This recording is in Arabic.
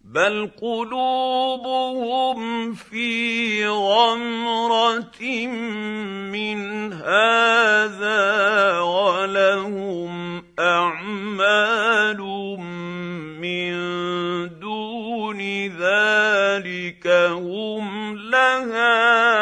بل قلوبهم في غمرة من هذا ولهم أعمال من دون ذلك هم لها